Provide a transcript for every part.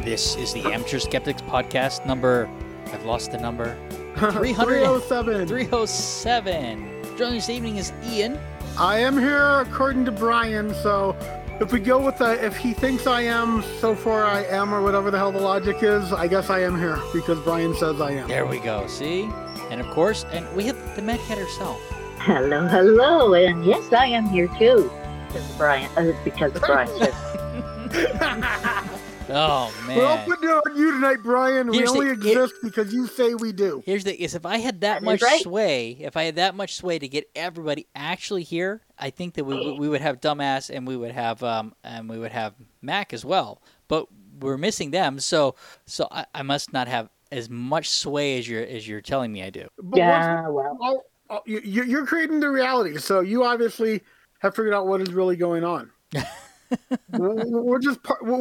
This is the Amateur Skeptics podcast number, I've lost the number, 307. 307. Joining this evening is Ian. I am here according to Brian, so if we go with if he thinks I am, so far I am, or whatever the hell the logic is, I guess I am here because Brian says I am. There we go, see? And of course, and we have the Mad Cat herself. Hello, hello, and yes, I am here too. Because Brian said. Oh, man. We're all putting it on you tonight, Brian. We only exist because you say we do. Here's the is if I had that much sway to get everybody actually here, I think that we would have Dumbass and we would have Mac as well. But we're missing them, so I must not have as much sway as you're telling me I do. But yeah, well, you're creating the reality, so you obviously have figured out what is really going on. we're just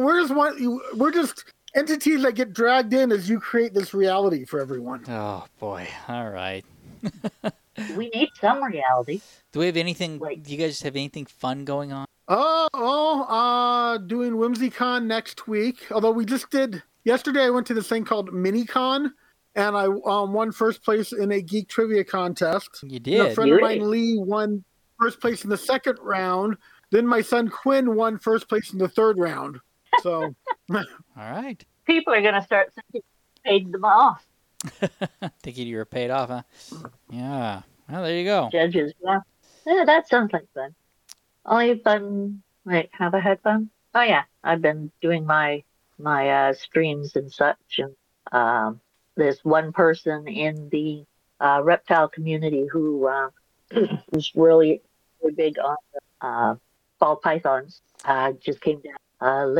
entities that get dragged in as you create this reality for everyone. Oh boy! All right. We need some reality. Do we have anything? Do you guys have anything fun going on? Doing WhimsyCon next week. Although we just did yesterday, I went to this thing called MiniCon, and I won first place in a geek trivia contest. You did. And a friend of mine, Lee, won first place in the second round. Then my son Quinn won first place in the third round. So, all right. People are going to start thinking you paid them off. Thinking you were paid off, huh? Yeah. Well, there you go. Judges, yeah, that sounds like fun. Only fun. Wait, have I had fun? Oh yeah, I've been doing my streams and such, and there's one person in the reptile community who who's really big on the ball pythons. Just came down.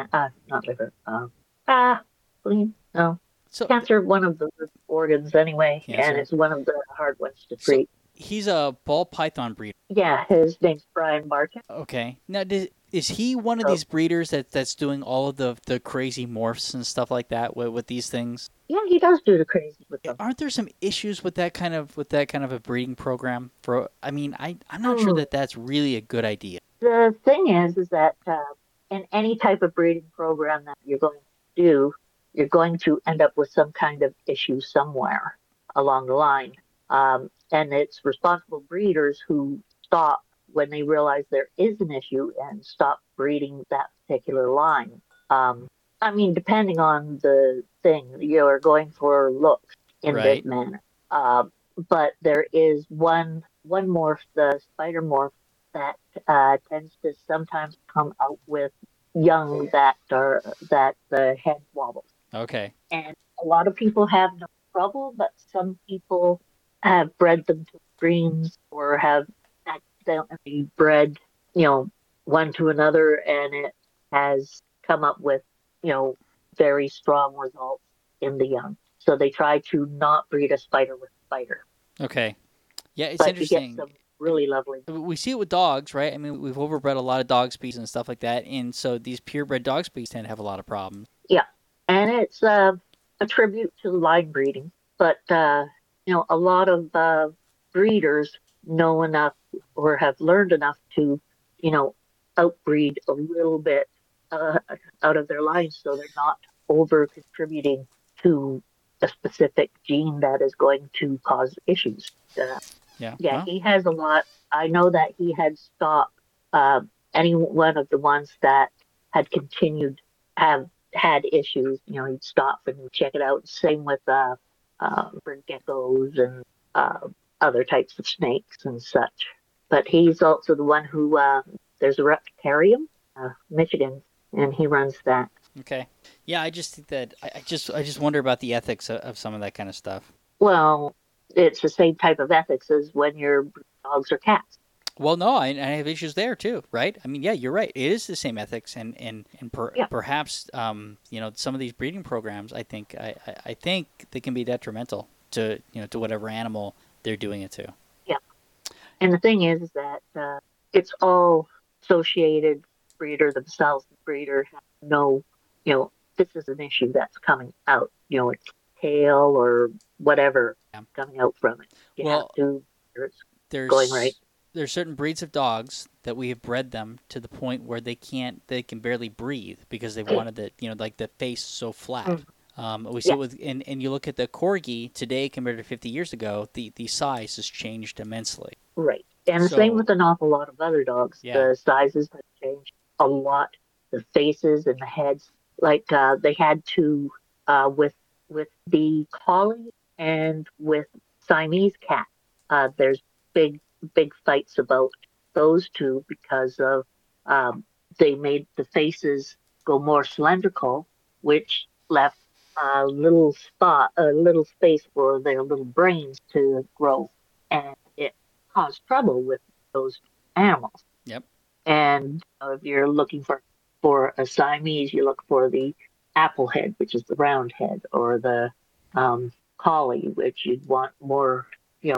Spleen. No. So, cancer, one of the organs anyway, cancer. And it's one of the hard ones to treat. So he's a ball python breeder. Yeah, his name's Brian Barton. Okay. Now, is he one of these breeders that's doing all of the crazy morphs and stuff like that with these things? Yeah, he does do the crazy with them. Aren't there some issues with that kind of a breeding program? I'm not sure that that's really a good idea. The thing is that in any type of breeding program that you're going to do, you're going to end up with some kind of issue somewhere along the line. And it's responsible breeders who stop when they realize there is an issue and stop breeding that particular line. Depending on the thing, you're going for looks in this manner. But there is one morph, the spider morph, that tends to sometimes come out with young that the head wobbles. Okay. And a lot of people have no trouble, but some people have bred them to extremes or have accidentally bred, one to another, and it has come up with, very strong results in the young. So they try to not breed a spider with a spider. Okay. Yeah, it's interesting. You get some really lovely. We see it with dogs, right? I mean, we've overbred a lot of dog species and stuff like that, and so these purebred dog species tend to have a lot of problems. Yeah, and it's a tribute to line breeding. But, a lot of breeders know enough or have learned enough to, outbreed a little bit out of their lines so they're not over contributing to a specific gene that is going to cause issues. He has a lot. I know that he had stopped any one of the ones that had continued have had issues. He'd stop and check it out. Same with bird geckos and other types of snakes and such. But he's also the one who there's a reptarium, Michigan, and he runs that. Okay. Yeah, I just think that I just wonder about the ethics of some of that kind of stuff. Well, it's the same type of ethics as when you're dogs or cats. Well, no, I have issues there too, right? I mean, yeah, you're right. It is the same ethics, and perhaps some of these breeding programs, I think they can be detrimental to to whatever animal they're doing it to. Yeah, and the thing is that it's all associated. Breeder themselves, the breeder has no, this is an issue that's coming out. It's tail or whatever coming out from it. You have to. It's going right. there's certain breeds of dogs that we have bred them to the point where they can barely breathe because they've wanted like the face so flat. We see it with, and you look at the Corgi today compared to 50 years ago, the size has changed immensely. Right. And same with an awful lot of other dogs. Yeah. The sizes have changed a lot. The faces and the heads. Like they had to, with the collie and with Siamese cat, there's big fights about those two because of they made the faces go more cylindrical, which left a little space for their little brains to grow, and it caused trouble with those animals. Yep. And if you're looking for a Siamese, you look for the apple head, which is the round head, or the collie, which you'd want more,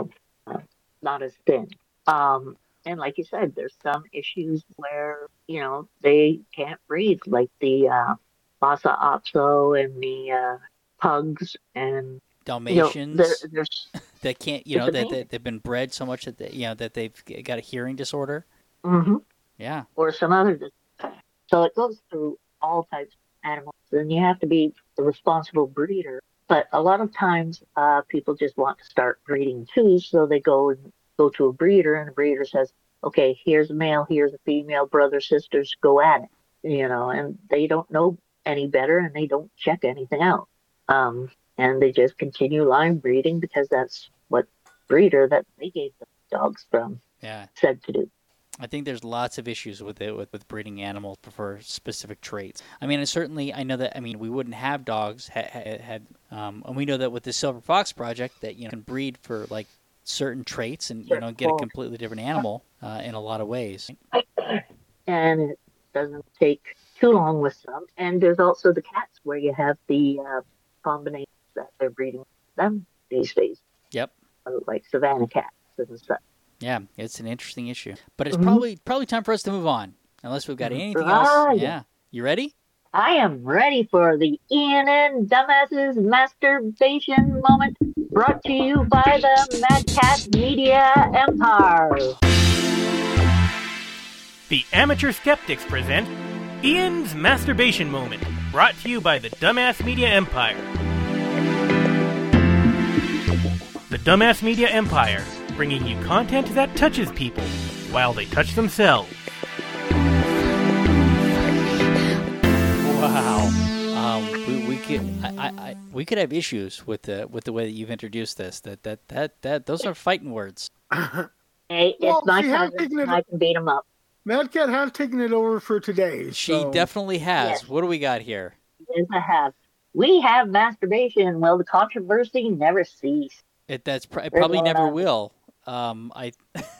not as thin. And like you said, there's some issues where, they can't breathe, like the Lhasa Apso and the pugs and Dalmatians that can't, that they've been bred so much that that they've got a hearing disorder. Mm-hmm. Yeah. Or some other. So it goes through all types of animals, and you have to be a responsible breeder. But a lot of times, people just want to start breeding too, so they go to a breeder, and the breeder says, "Okay, here's a male, here's a female, brothers, sisters, go at it." And they don't know any better, and they don't check anything out, and they just continue line breeding because that's what breeder that they gave the dogs from said to do. I think there's lots of issues with it, with breeding animals for specific traits. I mean, I know that we wouldn't have dogs and we know that with the Silver Fox Project that can breed for like certain traits and get a completely different animal in a lot of ways. And it doesn't take too long with some. And there's also the cats where you have the combinations that they're breeding them these days. Yep. Like Savannah cats and stuff. Yeah, it's an interesting issue. But it's probably time for us to move on, unless we've got anything else. Yeah. You ready? I am ready for the Ian and Dumbasses masturbation moment, brought to you by the Mad Cat Media Empire. The Amateur Skeptics present Ian's Masturbation Moment, brought to you by the Dumbass Media Empire. The Dumbass Media Empire, bringing you content that touches people while they touch themselves. Wow. We could have issues with the way that you've introduced this. That those are fighting words. Hey, it's my cousin. I can beat him up. Mad Cat has taken it over for today. She definitely has. Yes. What do we got here? Yes, I have. We have masturbation. Well, the controversy never ceased. It probably never will. Only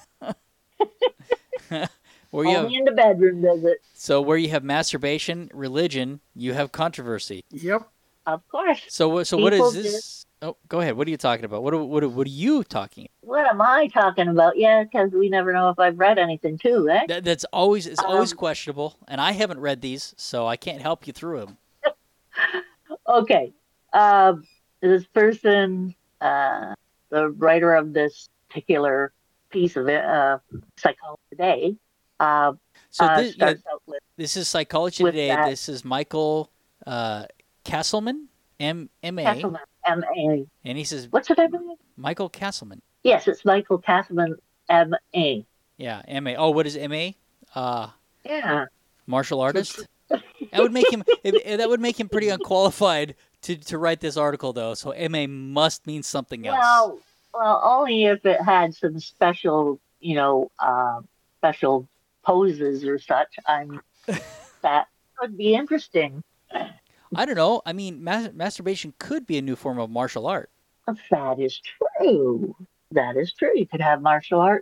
in the bedroom does it. So where you have masturbation, religion, you have controversy. Yep. Of course. So what is this? Oh, go ahead. What are you talking about? What are you talking about? What am I talking about? Yeah, because we never know if I've read anything too, eh? It's always questionable, and I haven't read these, so I can't help you through them. Okay. This person, the writer of this particular piece of it, Psychology Today, starts out with... This is Psychology Today. This is Michael Castleman, M.A. Castleman, M.A. And he says... What's his name? Michael Castleman. Yes, it's Michael Castleman, M.A. Yeah, M.A. Oh, what is M.A.? Yeah. Martial artist? That would make him pretty unqualified to write this article, though. So M.A. must mean something else. Well, only if it had some special, special poses or such. That could be interesting. I don't know. I mean, masturbation could be a new form of martial art. That is true. You could have martial art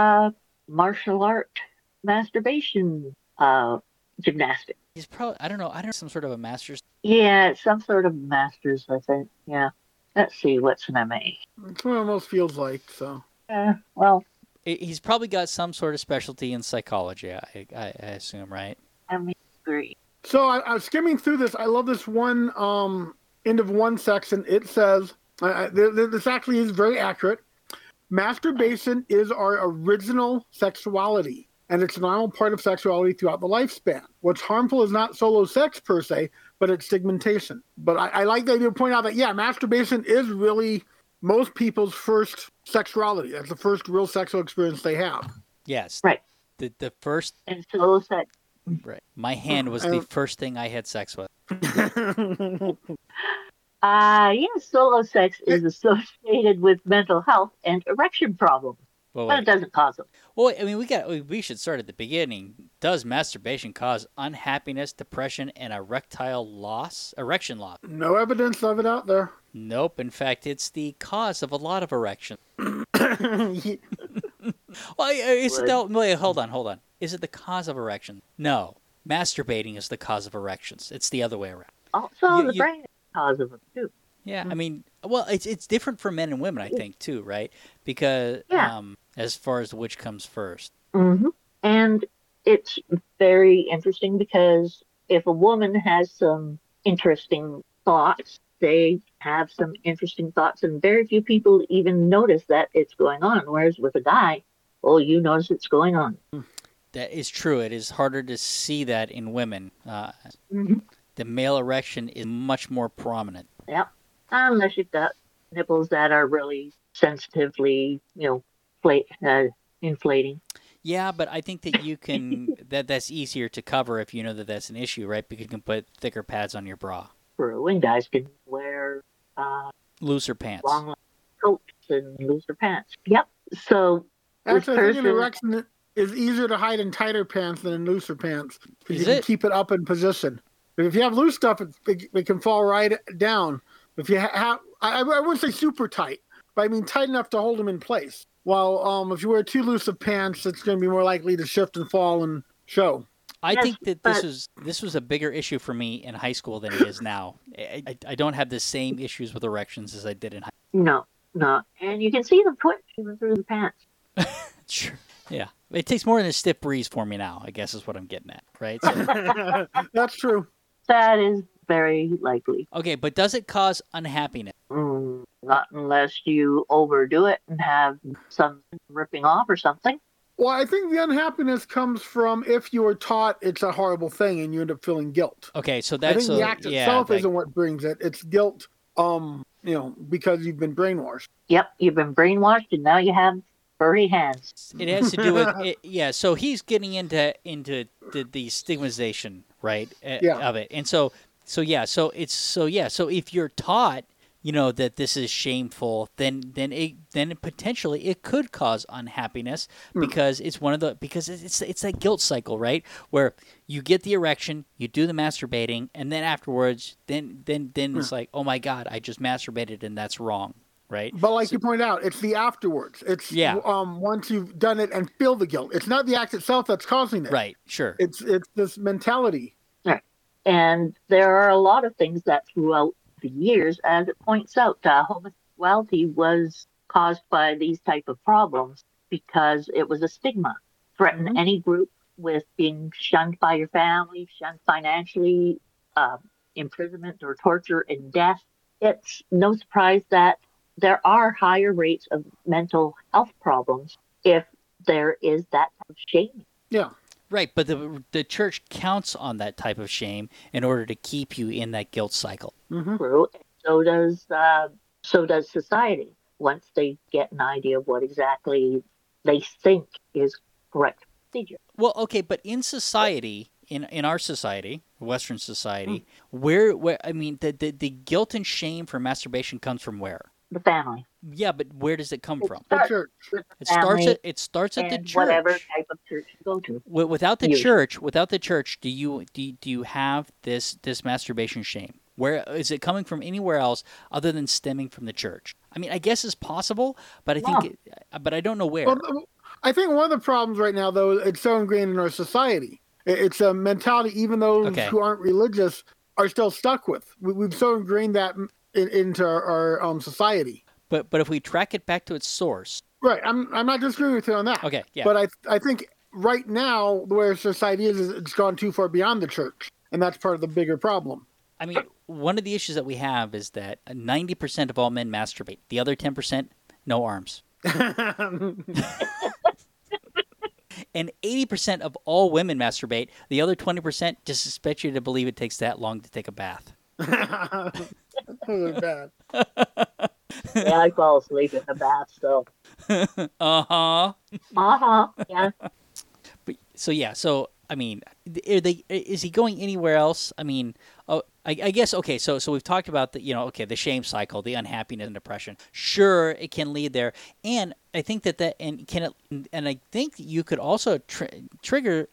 masturbation gymnastics. He's probably, I don't know, some sort of a master's. Yeah, some sort of master's, I think. Yeah. Let's see, what's an MA? That's what it almost feels like, so. Well. He's probably got some sort of specialty in psychology, I assume, right? I agree. So I was skimming through this. I love this one end of one section. It says, this actually is very accurate. masturbation is our original sexuality, and it's a normal part of sexuality throughout the lifespan. What's harmful is not solo sex per se, but it's stigmatization. But I like the idea to point out that, yeah, masturbation is really most people's first sexuality. That's the first real sexual experience they have. Yes. Right. The first... And solo sex. Right. My hand was the first thing I had sex with. Yes, solo sex is associated with mental health and erection problems. But it doesn't cause them. Well, I mean, we should start at the beginning. Does masturbation cause unhappiness, depression, and erection loss? No evidence of it out there. Nope. In fact, it's the cause of a lot of erections. Well, wait, hold on. Is it the cause of erection? No. Masturbating is the cause of erections. It's the other way around. Also, the brain is the cause of them, too. Yeah, I mean, well, it's different for men and women, I think, too, right? Because as far as which comes first. Mm-hmm. And it's very interesting because if a woman has some interesting thoughts, they have some interesting thoughts, and very few people even notice that it's going on. Whereas with a guy, you notice it's going on. That is true. It is harder to see that in women. The male erection is much more prominent. Yep. Unless you've got nipples that are really sensitively, inflating. Yeah, but I think that you can, that's easier to cover if you know that that's an issue, right? Because you can put thicker pads on your bra. True, and guys can wear looser pants. Long coats and looser pants. Yep. So, actually, I think an erection is easier to hide in tighter pants than in looser pants. Because you can keep it up in position. If you have loose stuff, it can fall right down. If you have, I wouldn't say super tight, but I mean tight enough to hold them in place. While if you wear too loose of pants, it's going to be more likely to shift and fall and show. I think that this was a bigger issue for me in high school than it is now. I don't have the same issues with erections as I did in high school. No. And you can see them put even through the pants. Sure. Yeah. It takes more than a stiff breeze for me now, I guess is what I'm getting at, right? So, that's true. That is very likely. Okay, but does it cause unhappiness? Not unless you overdo it and have some ripping off or something. Well, I think the unhappiness comes from if you were taught it's a horrible thing and you end up feeling guilt. Okay, so that's... I think the act itself isn't what brings it. It's guilt, because you've been brainwashed. Yep, you've been brainwashed and now you have furry hands. It has to do with... so he's getting into the stigmatization, right, of it. And so if you're taught, that this is shameful, then potentially it could cause unhappiness because it's it's that guilt cycle, right? Where you get the erection, you do the masturbating, and then afterwards, then it's like, oh my God, I just masturbated and that's wrong, right? But like you pointed out, it's the afterwards. It's once you've done it and feel the guilt. It's not the act itself that's causing it. Right. Sure. It's this mentality. Right. And there are a lot of things that throughout the years, as it points out, homosexuality was caused by these type of problems because it was a stigma. Threaten any group with being shunned by your family, shunned financially, imprisonment or torture and death. It's no surprise that there are higher rates of mental health problems if there is that type of shaming. Yeah. Right, but the church counts on that type of shame in order to keep you in that guilt cycle. True. So does society. Once they get an idea of what exactly they think is correct procedure. Well, okay, but in society, in our society, Western society, where I mean, the guilt and shame for masturbation comes from where? The family. Yeah, but where does it come from? The church. It starts at the church. Whatever type of church you go to. Without the church, do you have this masturbation shame? Where is it coming from? Anywhere else other than stemming from the church? I mean, I guess it's possible, but I think, but I don't know where. Well, I think one of the problems right now, though, it's so ingrained in our society. It's a mentality, even those who aren't religious are still stuck with. We've so ingrained that into our society. But if we track it back to its source, right? I'm not disagreeing with you on that. Okay, yeah. But I think right now where society is it's gone too far beyond the church, and that's part of the bigger problem. I mean, one of the issues that we have is that 90% of all men masturbate. The other 10%, no arms. And 80% of all women masturbate. The other 20% just expect you to believe it takes that long to take a bath. Those are bad. Yeah, I fall asleep in the bath, so. Yeah. So I mean, is he going anywhere else? I mean, I guess, okay, so we've talked about the shame cycle, the unhappiness and depression. Sure, it can lead there. And I think and I think you could also trigger,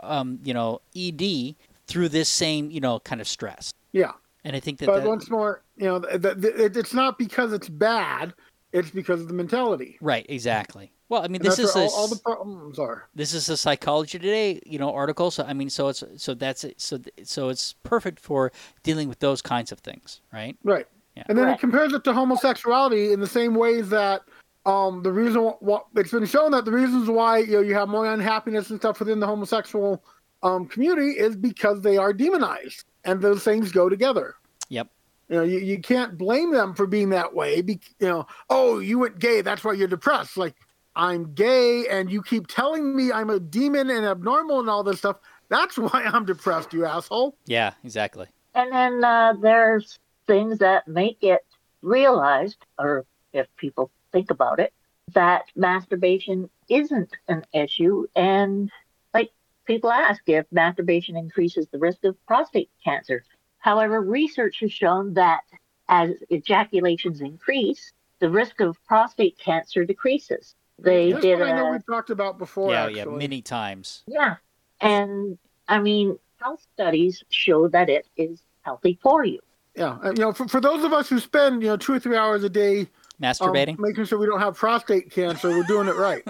ED through this same, kind of stress. Yeah. And I think but once more, it's not because it's bad, it's because of the mentality. Right, exactly. Well, I mean, this is all the problems are. This is a Psychology Today, article. So I mean, so it's perfect for dealing with those kinds of things, right? Right. Yeah. And then it compares it to homosexuality in the same ways that the reason it's been shown that the reasons why you have more unhappiness and stuff within the homosexual community is because they are demonized, and those things go together. Yep. You can't blame them for being that way. Oh, you went gay, that's why you're depressed. Like, I'm gay, and you keep telling me I'm a demon and abnormal and all this stuff. That's why I'm depressed, you asshole. Yeah, exactly. And then there's things that make it realized, or if people think about it, that masturbation isn't an issue. And like people ask if masturbation increases the risk of prostate cancer. However, research has shown that as ejaculations increase, the risk of prostate cancer decreases. That's what I know we've talked about before. Yeah, many times. Yeah. And I mean, health studies show that it is healthy for you. Yeah. For those of us who spend, 2 or 3 hours a day masturbating, making sure we don't have prostate cancer, we're doing it right.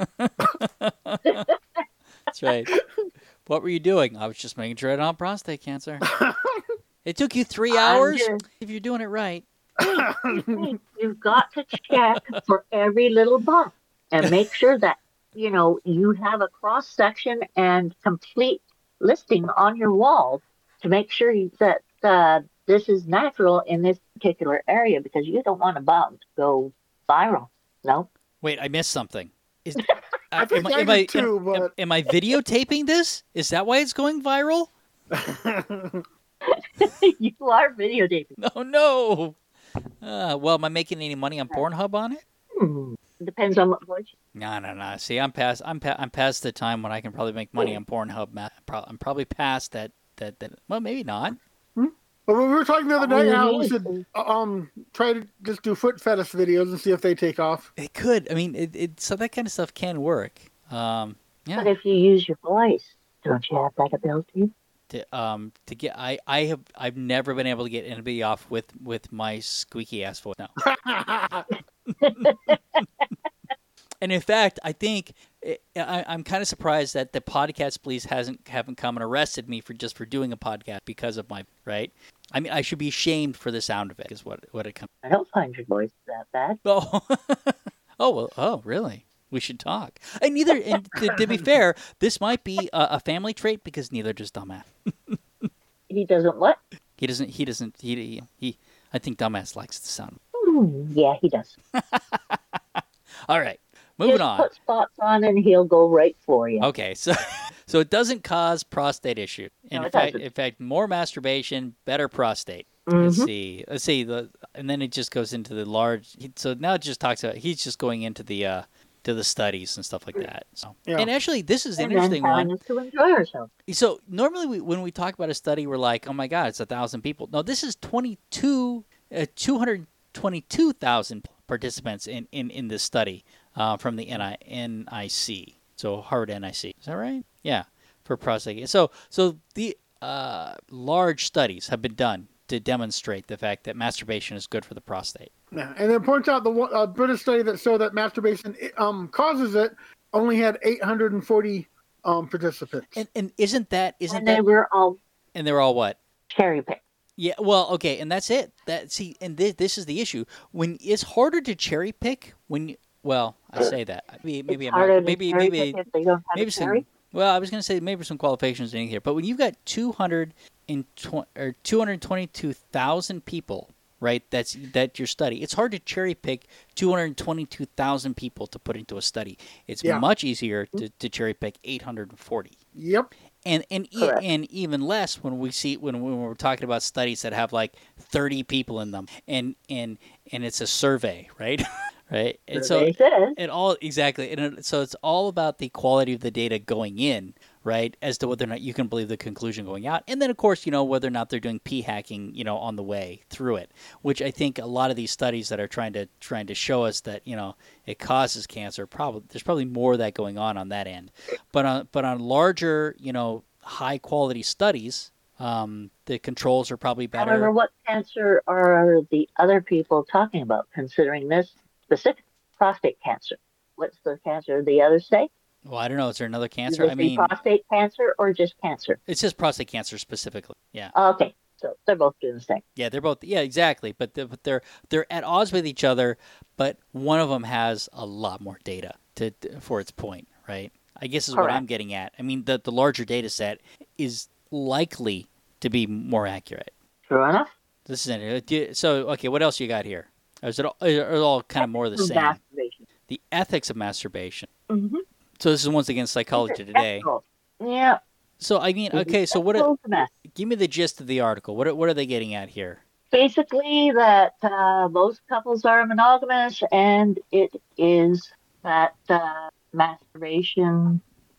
That's right. What were you doing? I was just making sure I don't have prostate cancer. It took you 3 hours? If you're doing it right. You've got to check for every little bump. And make sure that, you have a cross-section and complete listing on your wall to make sure that this is natural in this particular area, because you don't want a bump to go viral. No? Wait, I missed something. I think am I videotaping this? Is that why it's going viral? You are videotaping. Oh, no. Well, am I making any money on Pornhub on it? Depends on what voice. No. See, I'm past the time when I can probably make money on Pornhub. I'm probably past that. Well, maybe not. But we were talking the other day how we should try to just do foot fetish videos and see if they take off. It could. I mean, so that kind of stuff can work. Yeah. But if you use your voice, don't you have that ability? To get, I've never been able to get anybody off with my squeaky ass voice. No. And in fact, I think I'm kind of surprised that the Podcast Police haven't come and arrested me for doing a podcast because of my right. I mean, I should be shamed for the sound of it. Is what it comes. I don't find your voice that bad. Oh, oh, really? We should talk. And to be fair, this might be a family trait because neither does Dumbass. He doesn't what? He doesn't. I think Dumbass likes the sound. Yeah, he does. All right, moving on. Put spots on and he'll go right for you. Okay, so it doesn't cause prostate issue. In fact, more masturbation, better prostate. Mm-hmm. Let's see. And then it just goes into the large. So now it just talks about. He's just going into the studies and stuff like that. So, yeah. And actually, this is an interesting one. To enjoy ourselves. So normally, when we talk about a study, we're like, "Oh my God, it's 1,000 people." No, this is 222,000 participants in this study from the NIC. So Harvard NIC. Is that right? Yeah, for prostate. So the large studies have been done to demonstrate the fact that masturbation is good for the prostate. Yeah, and it points out the British study that showed that masturbation causes it only had 840 participants. And isn't that they were all what? Cherry picked. Yeah, well, okay, and that's it. And this is the issue. When it's harder to cherry pick I say that. Maybe some. Well, I was going to say maybe some qualifications in here, but when you've got 222,000 people right? That's your study. It's hard to cherry pick 222,000 people to put into a study. It's much easier to cherry pick 840. Yep. And even less when we're talking about studies that have like 30 people in them, and it's a survey, right? Right. And so so it's all about the quality of the data going in, right, as to whether or not you can believe the conclusion going out, and then of course whether or not they're doing p-hacking on the way through it, which I think a lot of these studies that are trying to show us that it causes cancer, there's probably more of that going on that end, but on larger high quality studies, the controls are probably better. However, what cancer are the other people talking about, considering this specific prostate cancer? What's the cancer the others say? Well, I don't know. Is there another cancer? I mean, prostate cancer or just cancer? It's just prostate cancer specifically. Yeah. Okay, so they're both doing the same. Yeah, they're both. Yeah, exactly. But they're at odds with each other. But one of them has a lot more data for its point, right? I guess is what I'm getting at. I mean, the larger data set is likely to be more accurate. True enough. This is it. So, okay, what else you got here? Is it all kind of more the same? Masturbation. The ethics of masturbation. Mm-hmm. So this is once again Psychology Today. Yeah. So I mean, okay. So give me the gist of the article. What are they getting at here? Basically, that most couples are monogamous, and it is that masturbation,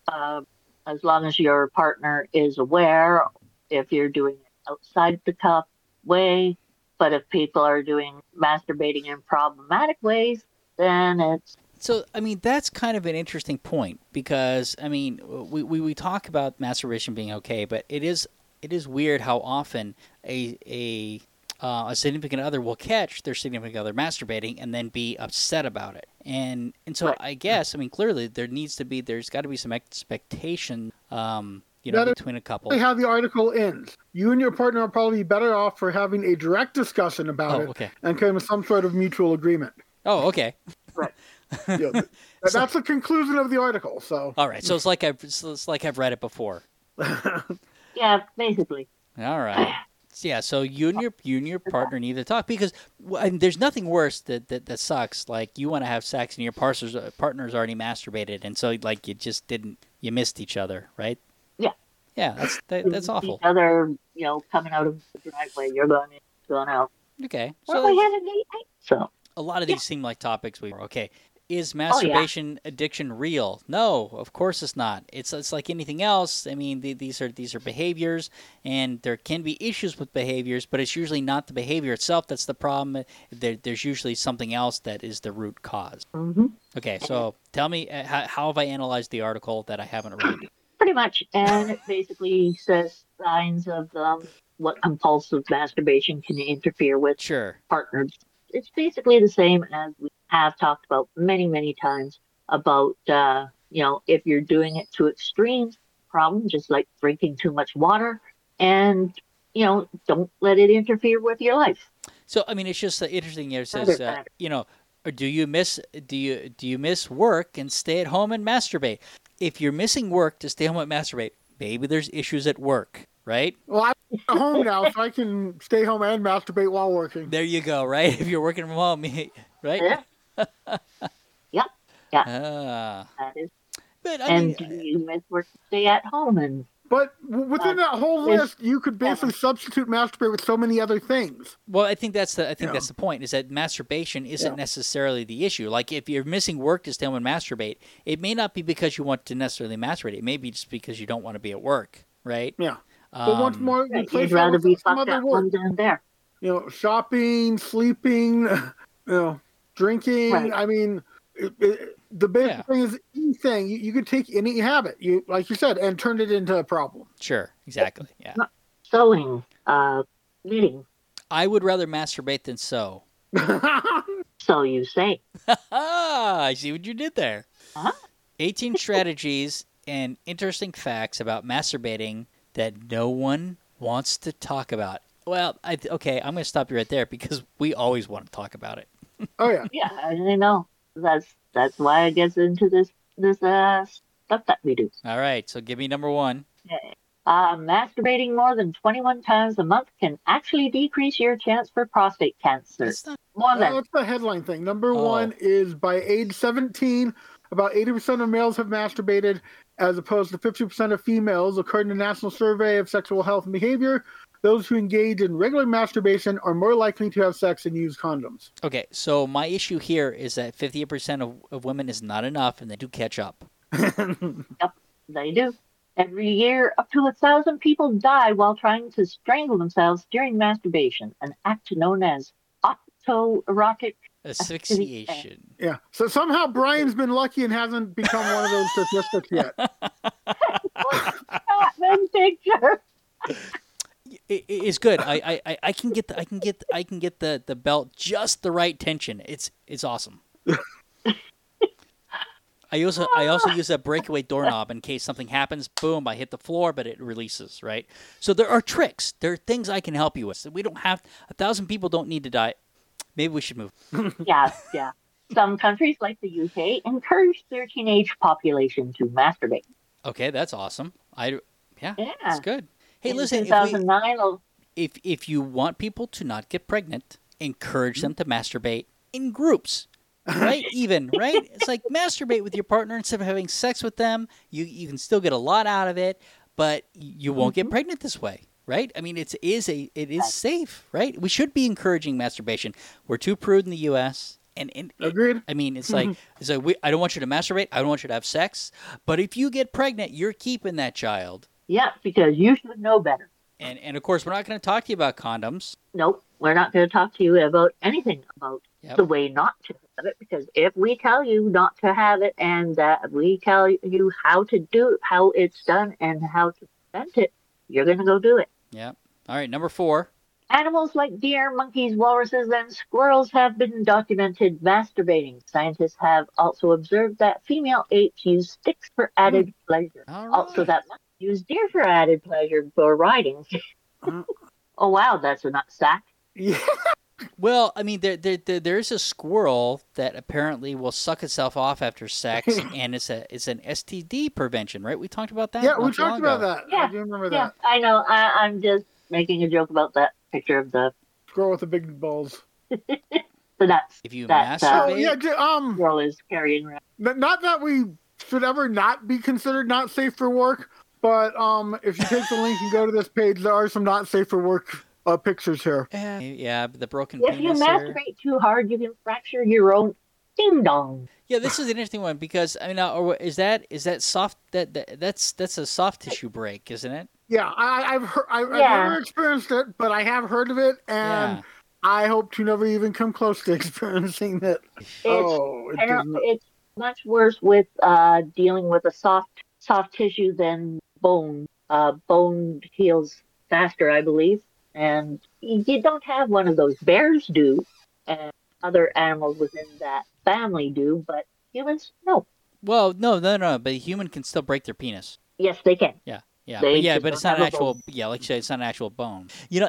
as long as your partner is aware, if you're doing it outside the cup way, but if people are doing masturbating in problematic ways, then it's... So, I mean, that's kind of an interesting point because, I mean, we talk about masturbation being okay, but it is weird how often a significant other will catch their significant other masturbating and then be upset about it. And so I guess, I mean, clearly there's got to be some expectation, between a couple. How the article ends. You and your partner are probably better off for having a direct discussion about it and come to some sort of mutual agreement. Oh, okay. Right. That's the conclusion of the article. So. All right. So it's like I've read it before. Yeah, basically. All right. Yeah. So you and your partner need to talk because there's nothing worse that sucks. Like you want to have sex and your partner's already masturbated, and so like you missed each other, right? Yeah. Yeah. That's awful. Each other, coming out of the driveway, you're going out. Okay. So we had a date night. So. A lot of these seem like topics okay. Is masturbation addiction real? No, of course it's not. It's like anything else. I mean, these are behaviors, and there can be issues with behaviors, but it's usually not the behavior itself that's the problem. There's usually something else that is the root cause. Mm-hmm. Okay, so tell me, how have I analyzed the article that I haven't read? Pretty much, and it basically says signs of what compulsive masturbation can interfere with partners. It's basically the same as we have talked about many, many times about, if you're doing it to extremes, problem, just like drinking too much water, and, don't let it interfere with your life. So, I mean, it's just interesting here. It says, do you miss work and stay at home and masturbate? If you're missing work to stay home and masturbate, maybe there's issues at work. Right? Well, I'm at home now, so I can stay home and masturbate while working. There you go, right? If you're working from home, right? Yeah. Yeah. That is. But you miss work to stay at home But within that whole list, you could basically substitute masturbate with so many other things. Well, I think that's the point, is that masturbation isn't necessarily the issue. Like, if you're missing work to stay home and masturbate, it may not be because you want to necessarily masturbate. It may be just because you don't want to be at work, right? Yeah. But once more, you'd rather be fucked up than there. Shopping, sleeping, drinking. Right. I mean, the big thing is anything. You could take any habit, like you said, and turn it into a problem. Sure, exactly. Yeah. Sewing, knitting. I would rather masturbate than sew. So you say. I see what you did there. Huh? 18 strategies and interesting facts about masturbating that no one wants to talk about. Well, I'm going to stop you right there because we always want to talk about it. Oh, yeah. Yeah, I know. That's why I get into this stuff that we do. All right, so give me number one. Masturbating more than 21 times a month can actually decrease your chance for prostate cancer. That's the headline thing. Number one is by age 17, about 80% of males have masturbated, as opposed to 50% of females, according to the National Survey of Sexual Health and Behavior. Those who engage in regular masturbation are more likely to have sex and use condoms. Okay, so my issue here is that 50% of women is not enough, and they do catch up. Yep, they do. Every year, up to 1,000 people die while trying to strangle themselves during masturbation, an act known as autoerotic asphyxiation. Yeah. So somehow Brian's been lucky and hasn't become one of those statistics yet. That picture. It's good. I can get the belt just the right tension. It's awesome. I also use a breakaway doorknob in case something happens. Boom! I hit the floor, but it releases. Right. So there are tricks. There are things I can help you with. We don't have 1,000 people don't need to die. Maybe we should move. Yeah. Some countries like the UK encourage their teenage population to masturbate. Okay, that's awesome. That's good. Hey, in listen. 2009, if you want people to not get pregnant, encourage them to masturbate in groups. Right? Right? It's like masturbate with your partner instead of having sex with them. You can still get a lot out of it, but you won't get pregnant this way. Right? I mean, it is safe, right? We should be encouraging masturbation. We're too prude in the U.S. And agreed. I mean, it's like I don't want you to masturbate. I don't want you to have sex. But if you get pregnant, you're keeping that child. Yeah, because you should know better. And of course, we're not going to talk to you about condoms. Nope, we're not going to talk to you about anything about the way not to have it, because if we tell you not to have it and we tell you how to do it, how it's done, and how to prevent it, you're going to go do it. Yeah. All right, number 4. Animals like deer, monkeys, walruses, and squirrels have been documented masturbating. Scientists have also observed that female apes use sticks for added pleasure. All right. Also, that monkeys use deer for added pleasure before riding. Oh, wow, that's a nut sack. Yeah. Well, I mean, there's a squirrel that apparently will suck itself off after sex, and it's an STD prevention, right? We talked about that. Yeah, we talked about that. Yeah, I do remember that. I know. I'm just making a joke about that picture of the squirrel with the big balls. The nuts. If you masturbate, squirrel is carrying around. Not that we should ever not be considered not safe for work, but if you take the link and go to this page, there are some not safe for work pictures here. Yeah, the broken penis. If you masturbate too hard, you can fracture your own ding dong. Yeah, this is an interesting one because I mean, is that soft? That's a soft tissue break, isn't it? Yeah, I've never experienced it, but I have heard of it, and I hope to never even come close to experiencing it. It's much worse with dealing with a soft tissue than bone. Bone heals faster, I believe. And you don't have one of those. Bears do, and other animals within that family do, but humans, no. Well, no. But a human can still break their penis. Yes, they can. Yeah. But it's not an actual. Yeah, like you said, it's not an actual bone.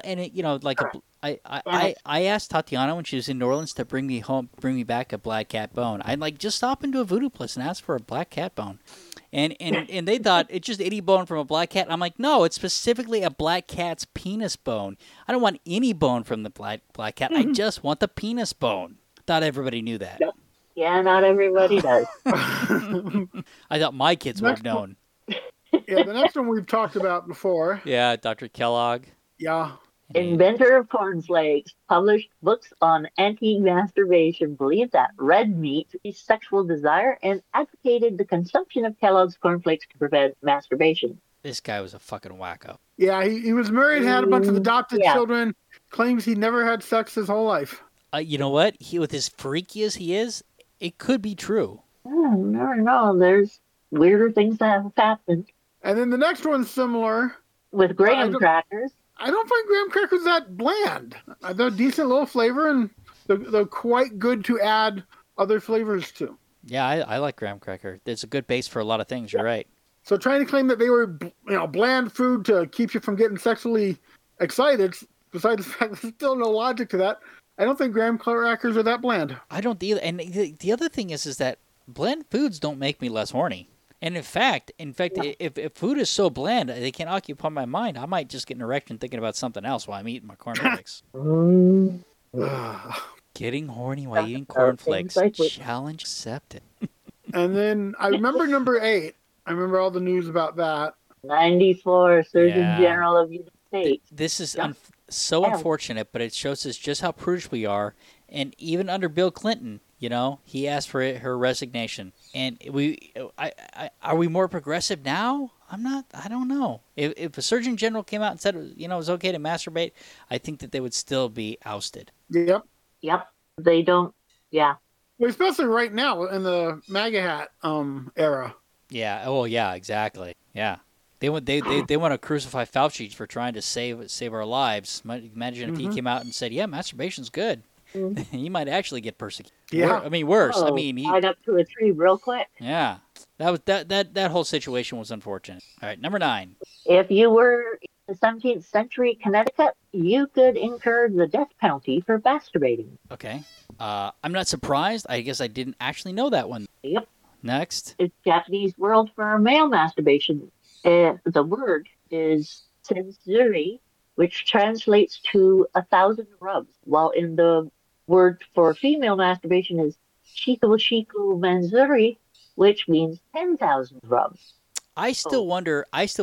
I asked Tatiana when she was in New Orleans to bring me back a black cat bone. I'd like just stop into a voodoo place and ask for a black cat bone. And they thought it's just any bone from a black cat. I'm like, no, it's specifically a black cat's penis bone. I don't want any bone from the black cat. I just want the penis bone. Thought everybody knew that. Yeah, not everybody does. I thought my kids would have known. Yeah, the next one we've talked about before. Yeah, Dr. Kellogg. Yeah. Inventor of cornflakes, published books on anti-masturbation, believed that red meat is sexual desire, and advocated the consumption of Kellogg's cornflakes to prevent masturbation. This guy was a fucking wacko. Yeah, he was married, had a bunch of adopted children, claims he never had sex his whole life. You know what? With as freaky as he is, it could be true. No, there's weirder things that have happened. And then the next one's similar. With graham crackers. I don't find graham crackers that bland. They're decent little flavor, and they're quite good to add other flavors to. Yeah, I like graham cracker. It's a good base for a lot of things. You're right. So trying to claim that they were, bland food to keep you from getting sexually excited, besides the fact there's still no logic to that, I don't think graham crackers are that bland. I don't either. And the other thing is that bland foods don't make me less horny. And in fact, if food is so bland they can't occupy my mind, I might just get an erection thinking about something else while I'm eating my cornflakes. Getting horny while eating cornflakes. Challenge accepted. And then I remember number 8. I remember all the news about that. 94 Surgeon General of the United States. This is so unfortunate, but it shows us just how prudish we are. And even under Bill Clinton, he asked for her resignation. And are we more progressive now? I don't know. If a Surgeon General came out and said, it was okay to masturbate, I think that they would still be ousted. Yep. They don't, Well, especially right now in the MAGA hat era. Yeah. Oh, yeah, exactly. Yeah. They want to crucify Fauci for trying to save our lives. Imagine if he came out and said, "Yeah, masturbation's good." He might actually get persecuted. Yeah. Worse. Oh, tied up to a tree real quick. Yeah. That whole situation was unfortunate. All right, number 9. If you were in the 17th century Connecticut, you could incur the death penalty for masturbating. Okay. I'm not surprised. I guess I didn't actually know that one. Yep. Next. It's Japanese word for male masturbation. The word is senzuri, which translates to 1,000 rubs, while in the word for female masturbation is shiku manzuri, which means 10,000 rubs. I still wonder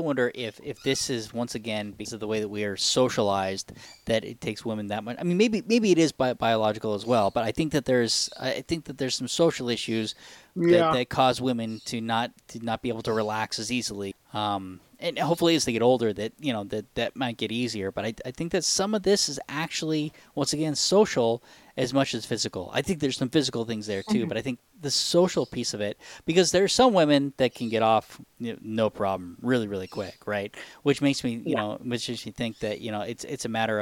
if this is, once again, because of the way that we are socialized, that it takes women that much. I mean, maybe it is biological as well, but I think that there's some social issues that cause women to not be able to relax as easily. And hopefully as they get older that might get easier. But I think that some of this is actually, once again, social as much as physical. I think there's some physical things there too, but I think the social piece of it, because there are some women that can get off no problem really, really quick, right? Which makes me, which makes me think that, it's a matter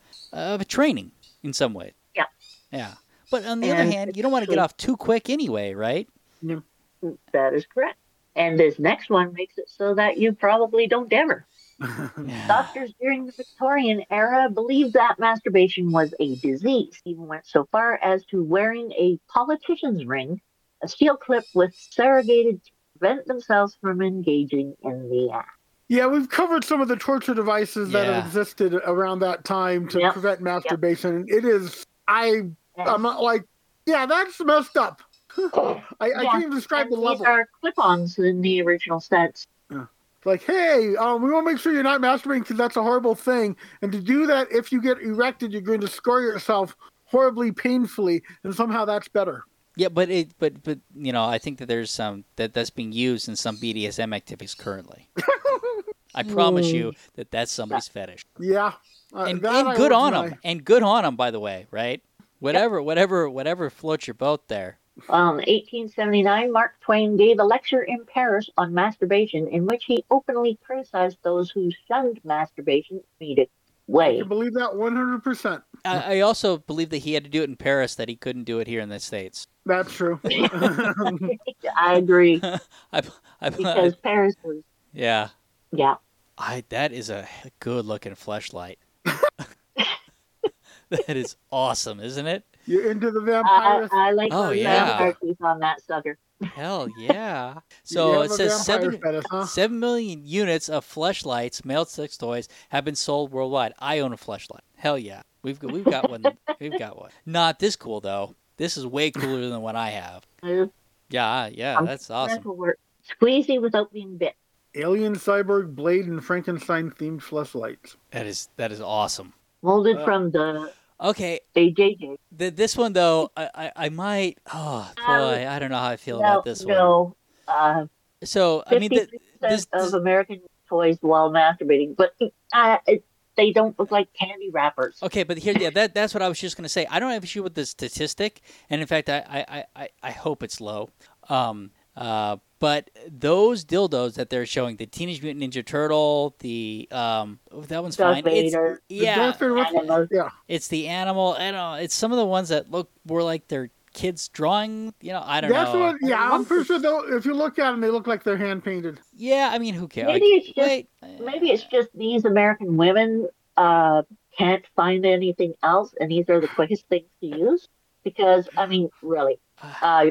of training in some way. Yeah. Yeah. But on the other hand, you don't want to get off too quick anyway, right? Yeah. That is correct. And this next one makes it so that you probably don't ever. Doctors during the Victorian era believed that masturbation was a disease, even went so far as to wearing a politician's ring, a steel clip with surrogated to prevent themselves from engaging in the act. Yeah, we've covered some of the torture devices that have existed around that time to prevent masturbation. It is, I'm not like, that's messed up. I can't even describe the level. These are clip-ons in the original sense. Like, hey, we want to make sure you're not masturbating because that's a horrible thing. And to do that, if you get erected, you're going to score yourself horribly, painfully, and somehow that's better. Yeah, but I think that there's some that's being used in some BDSM activities currently. I promise you that's somebody's fetish. Yeah, and good on them. And good on them, by the way, right? Whatever floats your boat there. 1879, Mark Twain gave a lecture in Paris on masturbation in which he openly criticized those who shunned masturbation in a comedic way. I believe that 100%. I also believe that he had to do it in Paris, that he couldn't do it here in the States. That's true. I agree. Because Paris was... Yeah. Yeah. That is a good-looking fleshlight. That is awesome, isn't it? You're into the vampire. I like the vampire teeth on that sucker. Hell yeah. So it says 7 million units of fleshlights, male sex toys, have been sold worldwide. I own a fleshlight. Hell yeah. We've got one. We've got one. Not this cool, though. This is way cooler than the one I have. Yeah, that's awesome. Squeezy without being bit. Alien, cyborg, Blade, and Frankenstein-themed fleshlights. That is awesome. Molded from the... Okay. AJJ. This one, though, I might... Oh, boy, I don't know how I feel about this one. No. So, I mean... this of American toys while masturbating, but they don't look like candy wrappers. Okay, but here, that's what I was just going to say. I don't have an issue with the statistic, and in fact, I hope it's low. But those dildos that they're showing, the Teenage Mutant Ninja Turtle, that one's Darth fine. Vader. It's the animal. I don't know. It's some of the ones that look more like they're kids drawing. I don't know. I'm pretty sure though. If you look at them, they look like they're hand painted. Yeah, I mean, who cares? Maybe it's just these American women can't find anything else, and these are the quickest things to use. Because I mean, really.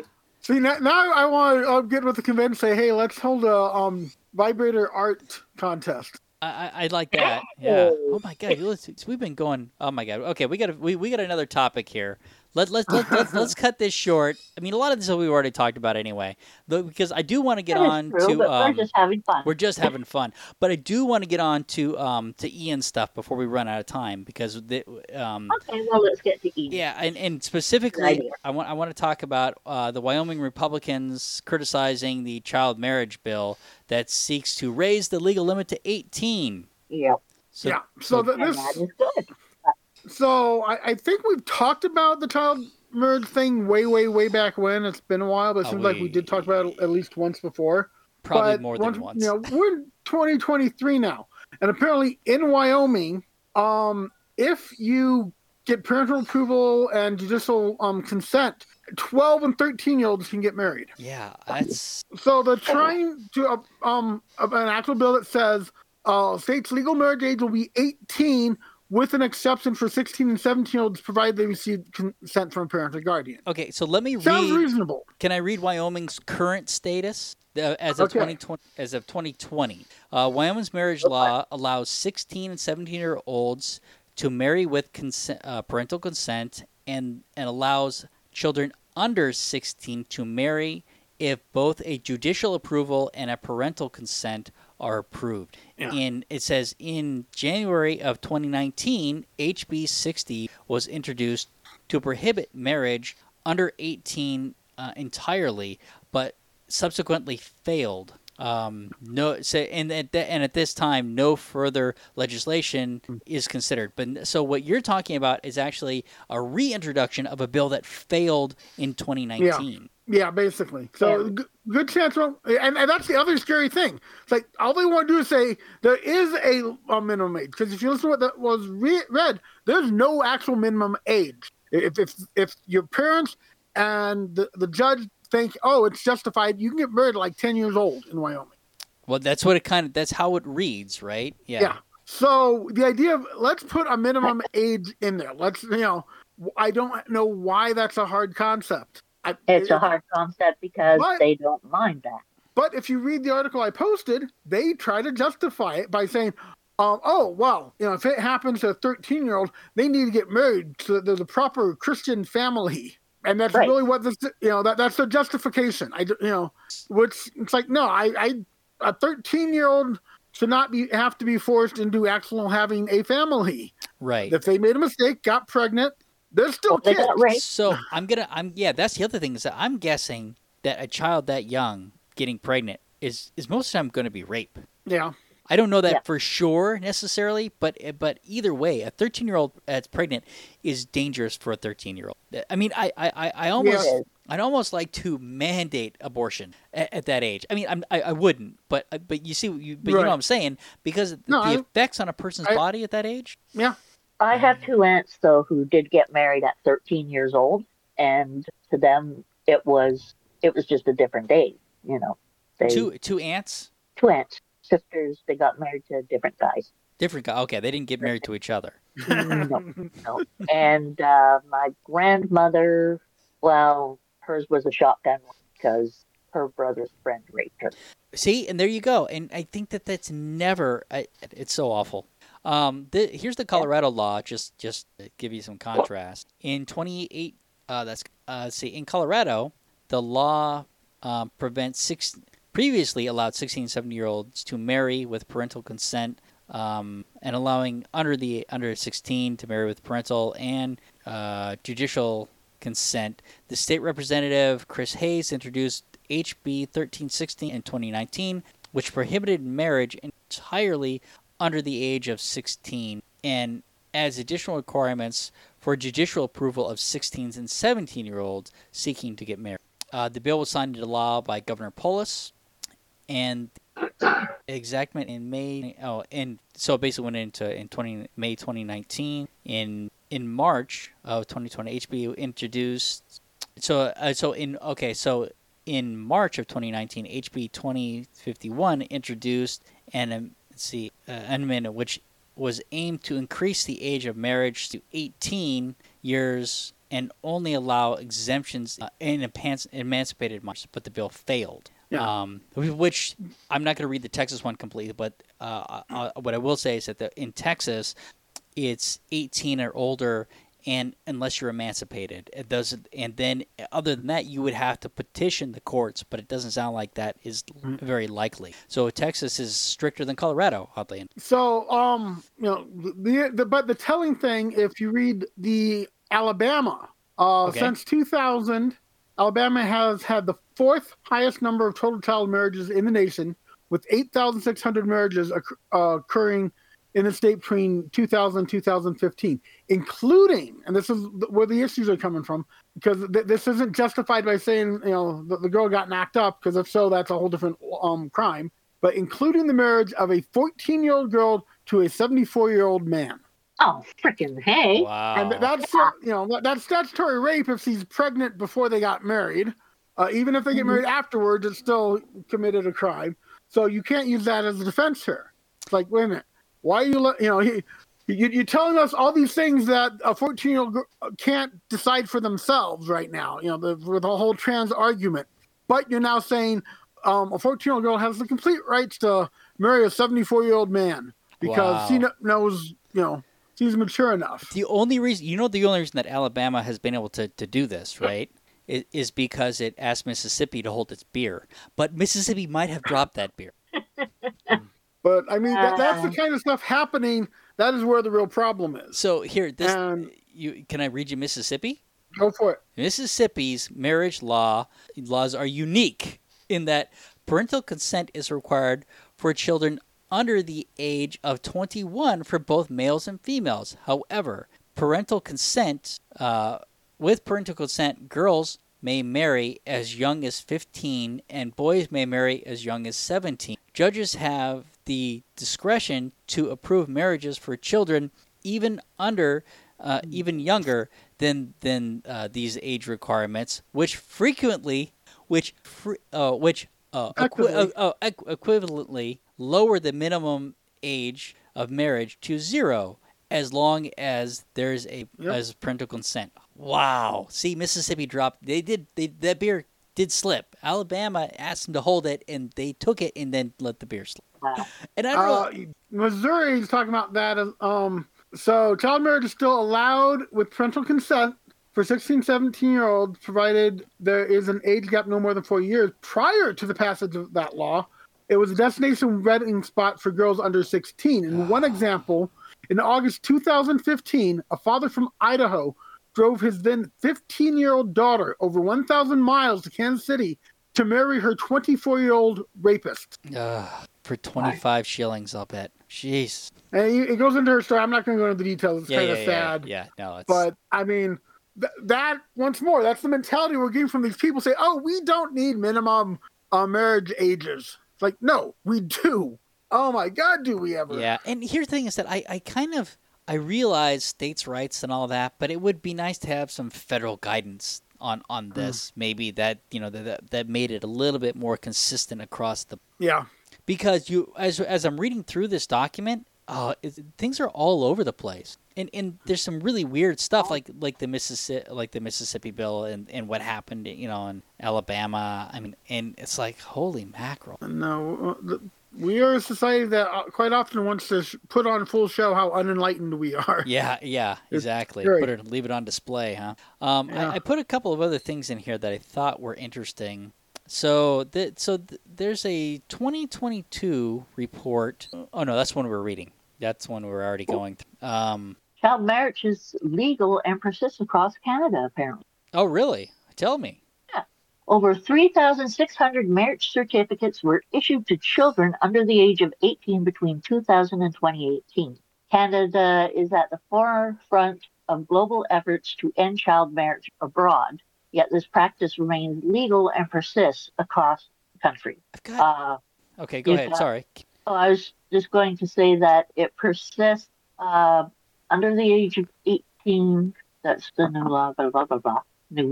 See, now I want to get with the convention and say, hey, let's hold a vibrator art contest. I like that. Yeah. Oh my God, we've been going. Oh my God. Okay, we got another topic here. Let's cut this short. I mean, a lot of this we've already talked about anyway, because I do want to get on to. We're just having fun. We're just having fun, but I do want to get on to Ian stuff before we run out of time because. Okay, well, let's get to Ian. Yeah, and specifically, I want to talk about the Wyoming Republicans criticizing the child marriage bill that seeks to raise the legal limit to 18. Yeah. So this is good. So I think we've talked about the child marriage thing way back when. It's been a while, but it seems like we did talk about it at least once before. Probably more than once. We're in 2023 now, and apparently in Wyoming, if you get parental approval and judicial consent, 12 and 13-year-olds can get married. Yeah, that's... So they're trying to an actual bill that says states legal marriage age will be 18 with an exception for 16 and 17-year-olds provided they receive consent from a parent or guardian. Okay, so let me read... Sounds reasonable. Can I read Wyoming's current status as of 2020? As of 2020, Wyoming's marriage law allows 16 and 17-year-olds to marry with parental consent and allows children under 16 to marry if both a judicial approval and a parental consent are approved. Yeah. And it says in January of 2019, HB 60 was introduced to prohibit marriage under 18 entirely, but subsequently failed. And at this time, no further legislation is considered. But so what you're talking about is actually a reintroduction of a bill that failed in 2019. Yeah, basically. So good chance. And that's the other scary thing. It's like all they want to do is say there is a minimum age. Because if you listen to what that was read, there's no actual minimum age. If your parents and the judge think, it's justified, you can get married at like 10 years old in Wyoming. Well, that's how it reads, right? Yeah. So the idea of let's put a minimum age in there. I don't know why that's a hard concept. It's a hard concept because they don't mind that. But if you read the article I posted, they try to justify it by saying, if it happens to a 13-year-old, they need to get married so that there's a proper Christian family. And that's really what this, that's the justification. Which it's like, no, a 13-year-old should not have to be forced into having a family. Right. If they made a mistake, got pregnant, they're still kids. So that's the other thing is that I'm guessing that a child that young getting pregnant is most of the time going to be rape. Yeah. I don't know that for sure necessarily, but either way, a 13-year-old that's pregnant is dangerous for a 13-year-old. I mean, I'd almost like to mandate abortion at that age. I mean, I wouldn't, but you see, you know what I'm saying, because the effects on a person's body at that age. Yeah. I have two aunts though who did get married at 13 years old, and to them it was just a different day. Two aunts. Two aunts. Sisters, they got married to different guys. Different guy. Okay, they didn't get married to each other. No. And my grandmother, hers was a shotgun because her brother's friend raped her. See, and there you go. And I think that's never. It's so awful. Here's the Colorado law. Just to give you some contrast. In 28, in Colorado, the law previously allowed 16 and 17-year-olds to marry with parental consent, and allowing under 16 to marry with parental and judicial consent. The state representative Chris Hayes introduced HB 1360 in 2019, which prohibited marriage entirely under the age of 16 and adds additional requirements for judicial approval of 16 and 17-year-olds seeking to get married. The bill was signed into law by Governor Polis, and exactment in May. And so it basically went into May 2019. In March of 2020, HB introduced. So in March of 2019, HB 2051 introduced an amendment which was aimed to increase the age of marriage to 18 years and only allow exemptions in emancipated minors, but the bill failed. Yeah. Which I'm not going to read the Texas one completely, but what I will say is that in Texas, it's 18 or older, and unless you're emancipated, it doesn't. And then other than that, you would have to petition the courts, but it doesn't sound like that is very likely. So Texas is stricter than Colorado, oddly enough. So but the telling thing, if you read the Alabama, since 2000. Alabama has had the fourth highest number of total child marriages in the nation, with 8,600 marriages occurring in the state between 2000 and 2015, including, and this is where the issues are coming from, because this isn't justified by saying, the girl got knocked up, because if so, that's a whole different crime, but including the marriage of a 14-year-old girl to a 74-year-old man. Oh, freaking hey! Wow. And that's that's statutory rape if she's pregnant before they got married. Even if they get married afterwards, it's still committed a crime. So you can't use that as a defense here. It's like, wait a minute, why are you're telling us all these things that a 14-year-old can't decide for themselves right now? With the whole trans argument, but you're now saying a 14-year-old girl has the complete rights to marry a 74-year-old man because she knows, she's mature enough. The only reason that Alabama has been able to do this, right, is because it asked Mississippi to hold its beer. But Mississippi might have dropped that beer. But, I mean, that's the kind of stuff happening. That is where the real problem is. So, here, can I read you Mississippi? Go for it. Mississippi's marriage laws are unique in that parental consent is required for children under the age of 21 for both males and females. However, with parental consent, girls may marry as young as 15 and boys may marry as young as 17. Judges have the discretion to approve marriages for children even younger than these age requirements, which equivalently lower the minimum age of marriage to 0 as long as there's as parental consent. Wow. See, Mississippi dropped. That beer did slip. Alabama asked them to hold it, and they took it and then let the beer slip. Wow. And I don't Missouri is talking about that. So child marriage is still allowed with parental consent for 16, 17-year-olds, provided there is an age gap no more than 4 years. Prior to the passage of that law, it was a destination wedding spot for girls under 16. In one example, in August 2015, a father from Idaho drove his then 15-year-old daughter over 1,000 miles to Kansas City to marry her 24-year-old rapist. For 25 shillings, I'll bet. Jeez. And it goes into her story. I'm not going to go into the details. It's kind of sad. Yeah, no. But, I mean, that, once more, that's the mentality we're getting from these people. Say, we don't need minimum marriage ages. It's like, no, we do. Oh, my God, do we ever? Yeah, and here's the thing is that I realize states' rights and all that, but it would be nice to have some federal guidance on this. Maybe that, that made it a little bit more consistent across the... Yeah. Because as I'm reading through this document, things are all over the place. And there's some really weird stuff like the Mississippi bill and what happened, in Alabama. I mean, and it's like, holy mackerel. No, we are a society that quite often wants to put on full show how unenlightened we are. Yeah, exactly. Leave it on display, huh? Yeah. I put a couple of other things in here that I thought were interesting. So there's a 2022 report. Oh no, that's one we're reading. That's one we're already going through. Child marriage is legal and persists across Canada, apparently. Oh, really? Tell me. Yeah. Over 3,600 marriage certificates were issued to children under the age of 18 between 2000 and 2018. Canada is at the forefront of global efforts to end child marriage abroad, yet this practice remains legal and persists across the country. Okay, go ahead. Sorry. I was just going to say that it persists under the age of 18. That's the new law, blah, blah, blah, blah,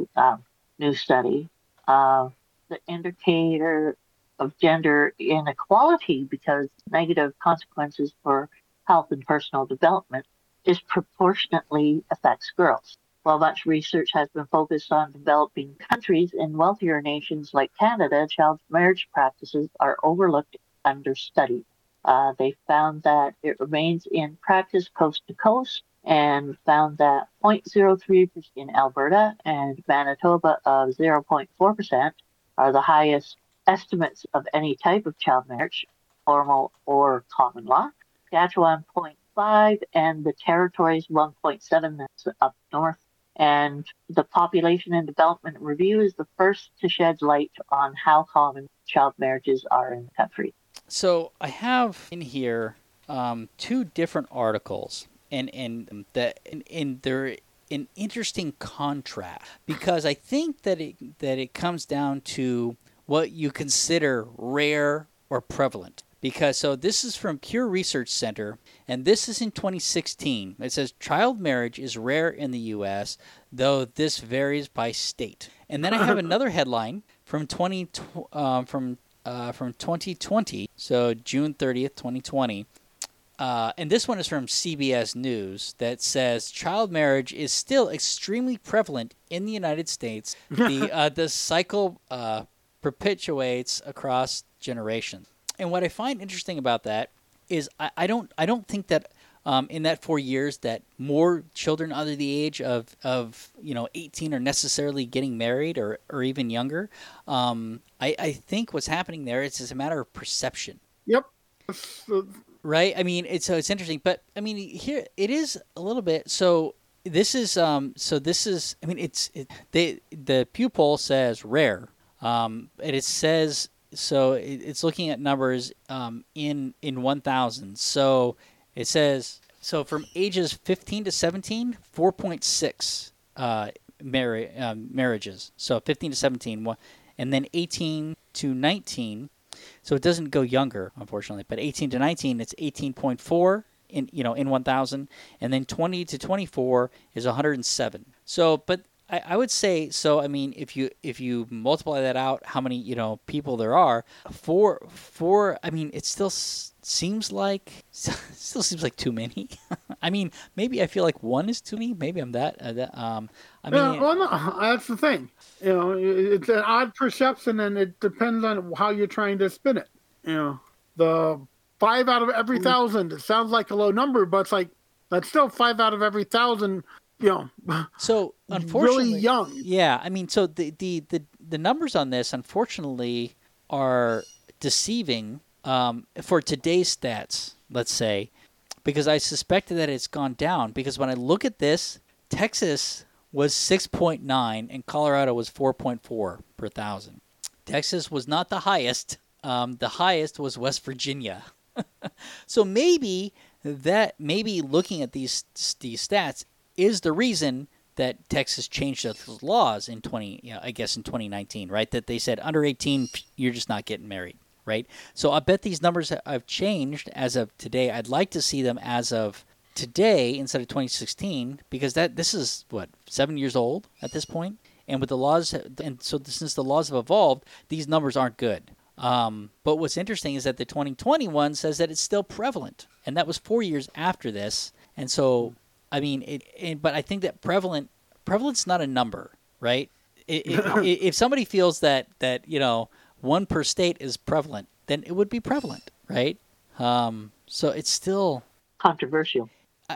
new study. The indicator of gender inequality, because negative consequences for health and personal development disproportionately affects girls. While much research has been focused on developing countries, in wealthier nations like Canada, child marriage practices are overlooked and understudied. They found that it remains in practice coast to coast, and found that 0.03% in Alberta and Manitoba of 0.4% are the highest estimates of any type of child marriage, formal or common law. Saskatchewan 0.5% and the Territories 1.7%, that's up north. And the Population and Development Review is the first to shed light on how common child marriages are in the country. So I have in here 2 different articles, and they're an interesting contrast, because I think that it comes down to what you consider rare or prevalent. Because so this is from Pew Research Center, and this is in 2016. It says child marriage is rare in the U.S., though this varies by state. And then I have another headline from 2020, so June 30th, 2020. And this one is from CBS News that says child marriage is still extremely prevalent in the United States. The cycle perpetuates across generations. And what I find interesting about that is I don't think that in that 4 years that more children under the age of 18 are necessarily getting married or even younger. I think what's happening there is just a matter of perception. Yep. Right. I mean, it's interesting, but I mean, here it is a little bit. So this is I mean, the Pew poll says rare, and it says. So it's looking at numbers in 1,000. So it says, so from ages 15 to 17, 4.6 marriages. So 15 to 17, and then 18 to 19. So it doesn't go younger, unfortunately, but 18 to 19, it's 18.4 in 1,000, and then 20 to 24 is 107. So, but I would say, so I mean, if you multiply that out, how many people there are, four I mean, it still seems like too many. I mean, maybe I feel like 1 is too many. Maybe I'm that. I mean, well, no, that's the thing. It's an odd perception, and it depends on how you're trying to spin it. The 5 out of every 1,000. It sounds like a low number, but it's like that's still 5 out of every 1,000. So unfortunately, really young. Yeah, I mean, so the numbers on this, unfortunately, are deceiving for today's stats. Let's say, because I suspect that it's gone down. Because when I look at this, Texas was 6.9 and Colorado was 4.4 per 1,000. Texas was not the highest. The highest was West Virginia. So maybe looking at these stats is the reason that Texas changed those laws in 2019, right? That they said under 18, you're just not getting married, right? So I bet these numbers have changed as of today. I'd like to see them as of today instead of 2016, because this is 7 years old at this point, and with the laws, and so since the laws have evolved, these numbers aren't good. But what's interesting is that the 2021 says that it's still prevalent, and that was 4 years after this, and so. I mean, but I think that prevalence not a number, right? If somebody feels that 1 per state is prevalent, then it would be prevalent, right? So it's still controversial.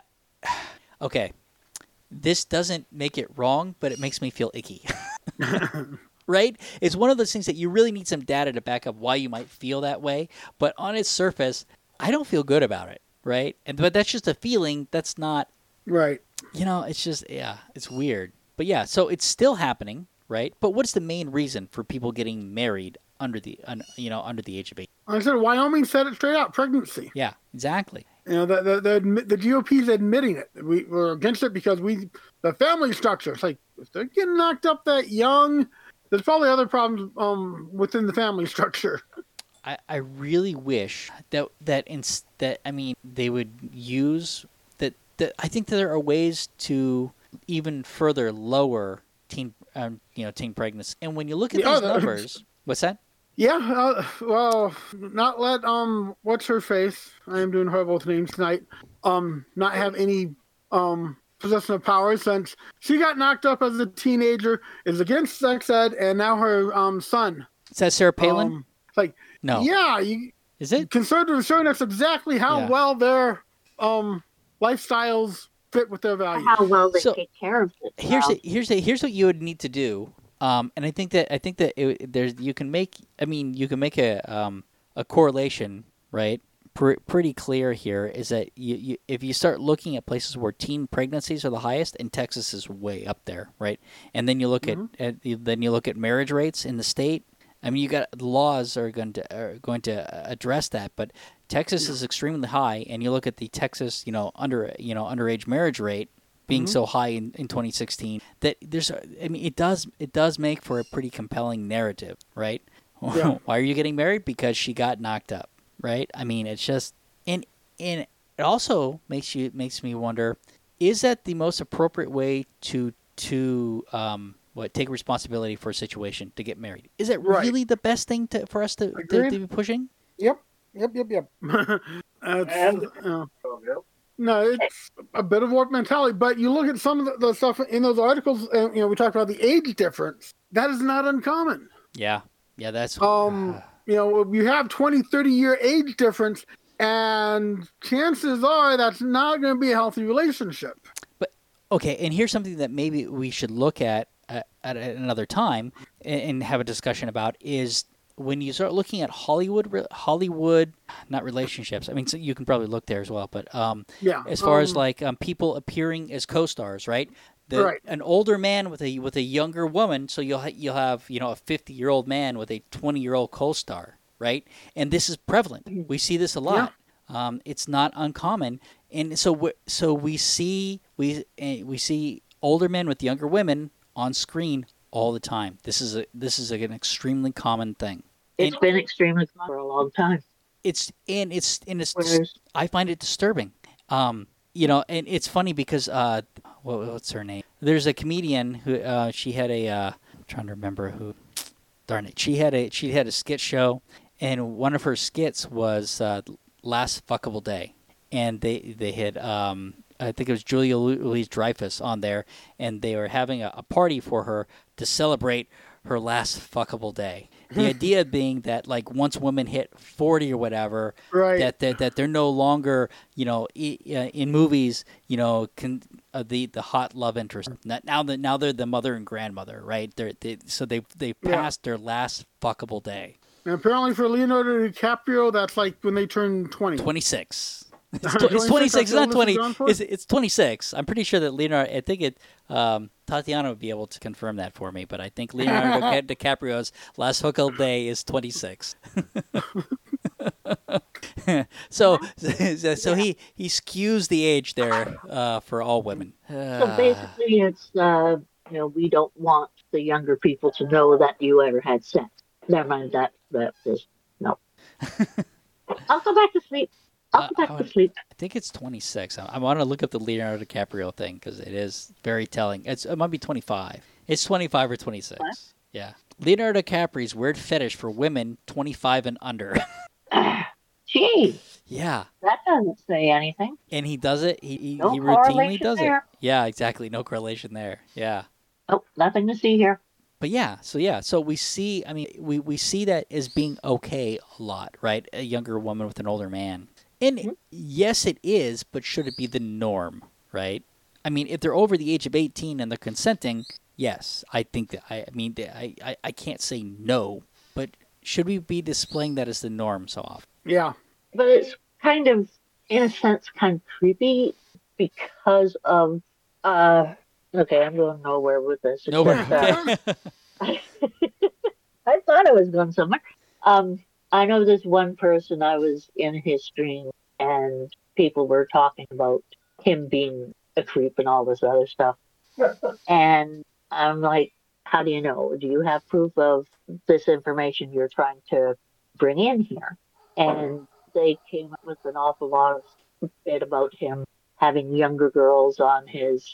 Okay, this doesn't make it wrong, but it makes me feel icky. Right? It's one of those things that you really need some data to back up why you might feel that way, but on its surface, I don't feel good about it, right? But that's just a feeling. That's not. Right. It's just, it's weird. But yeah, so it's still happening, right? But what's the main reason for people getting married under the age of 8? I said Wyoming said it straight out, pregnancy. Yeah, exactly. The GOP is admitting it. We're against it because the family structure. It's like, if they're getting knocked up that young, there's probably other problems within the family structure. I really wish that they would use I think that there are ways to even further lower teen pregnancy. And when you look at these numbers, what's that? Yeah, well, not let what's her face? I am doing horrible with names tonight. Not have any position of power since she got knocked up as a teenager, is against sex ed, and now her son. Is that Sarah Palin? No. Yeah. Is it? Conservatives showing us exactly how well their lifestyles fit with their values. How well they take care of it. Here's what you would need to do. And I think that you can make a correlation, right? Pretty clear here is that if you start looking at places where teen pregnancies are the highest, and Texas is way up there, right? And then you look at marriage rates in the state. I mean, you got laws are going to address that, but Texas is extremely high, and you look at the Texas underage marriage rate being so high in 2016 that it does make for a pretty compelling narrative, right? Yeah. Why are you getting married? Because she got knocked up. Right? I mean, it's just, and it also makes me wonder: is that the most appropriate way to take responsibility for a situation, to get married? Is it really the best thing for us to be pushing? Yep. No, it's a bit of warped mentality. But you look at some of the stuff in those articles. We talked about the age difference. That is not uncommon. Yeah, that's. You have 20, 30-year age difference, and chances are that's not going to be a healthy relationship. But okay, and here's something that maybe we should look at another time and have a discussion about is when you start looking at Hollywood, not relationships. I mean, so you can probably look there as well, but as far as people appearing as co-stars, right? An older man with a younger woman, so you'll have a 50-year-old man with a 20-year-old co-star, right? And this is prevalent. We see this a lot. Yeah. It's not uncommon, and so we see older men with younger women on screen all the time. This is an extremely common thing. It's been extremely common for a long time. I find it disturbing. And it's funny because what's her name? There's a comedian who she had I'm trying to remember who. Darn it! She had a skit show, and one of her skits was Last Fuckable Day, and they had I think it was Julia Louis-Dreyfus on there, and they were having a party for her to celebrate her last fuckable day. The idea being that once women hit 40 or whatever, right. that they're no longer in movies the hot love interest. Now they're the mother and grandmother, right? They passed their last fuckable day. And apparently for Leonardo DiCaprio, that's when they turn 20. 26. It's 26. It's not 20. It's 26. I'm pretty sure that Leonardo. I think Tatiana would be able to confirm that for me, but I think Leonardo DiCaprio's last hookable day is 26. so he skews the age there for all women. So basically, it's we don't want the younger people to know that you ever had sex. Never mind that is no. I'll go back to sleep. I think it's 26. I want to look up the Leonardo DiCaprio thing because it is very telling. It might be 25. It's 25 or 26. What? Yeah. Leonardo DiCaprio's weird fetish for women 25 and under. Gee. Yeah. That doesn't say anything. And he does it. He routinely does it. Yeah, exactly. No correlation there. Yeah. Oh, nothing to see here. But so we see. I mean, we see that as being okay a lot, right? A younger woman with an older man. And yes, it is, but should it be the norm, right? I mean, if they're over the age of 18 and they're consenting, yes, I think that. I can't say no, but should we be displaying that as the norm so often? Yeah. But it's kind of, in a sense, kind of creepy because of. Okay, I'm going nowhere with this. Nowhere. I thought I was going somewhere. I know this one person, I was in his stream, and people were talking about him being a creep and all this other stuff. And I'm like, how do you know? Do you have proof of this information you're trying to bring in here? And they came up with an awful lot of bit about him having younger girls on his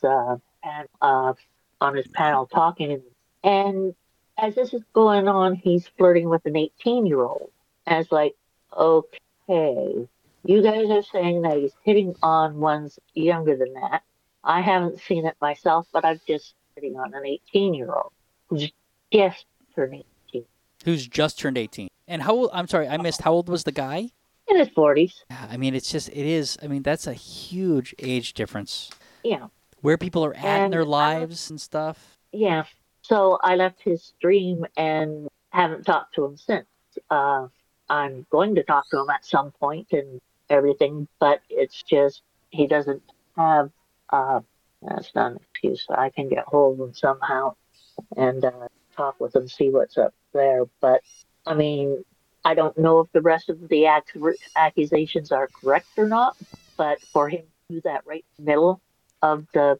panel talking. And as this is going on, he's flirting with an 18-year-old. And it's like, okay, you guys are saying that he's hitting on ones younger than that. I haven't seen it myself, but I'm just sitting on an 18-year-old who's just turned 18. Who's just turned 18. And how old, I'm sorry, I missed, how old was the guy? In his 40s. Yeah, I mean, that's a huge age difference. Yeah. Where people are at in their lives and stuff. Yeah. So I left his stream and haven't talked to him since. I'm going to talk to him at some point and everything, but it's just he doesn't have. That's not an excuse. I can get hold of him somehow and talk with him, see what's up there. But I mean, I don't know if the rest of the accusations are correct or not. But for him to do that right in the middle of the